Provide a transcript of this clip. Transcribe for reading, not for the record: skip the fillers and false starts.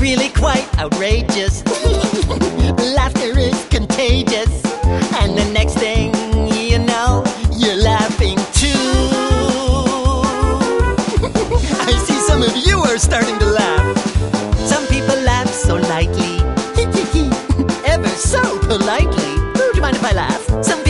really quite outrageous. Laughter is contagious, and the next thing you know, you're laughing too. I see some of you are starting to laugh. Some people laugh so lightly, ever so politely. Do you mind if I laugh? Some